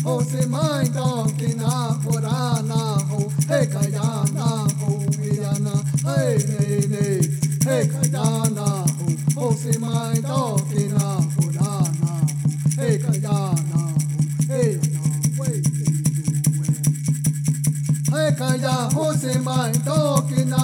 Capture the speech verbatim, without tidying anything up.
ho se mai to kina purana ho he kayana ho yana hey ne ne he kayana ho ho se mai to kina purana ho he kayana ho hey na wait hey kaya ho se mai to kina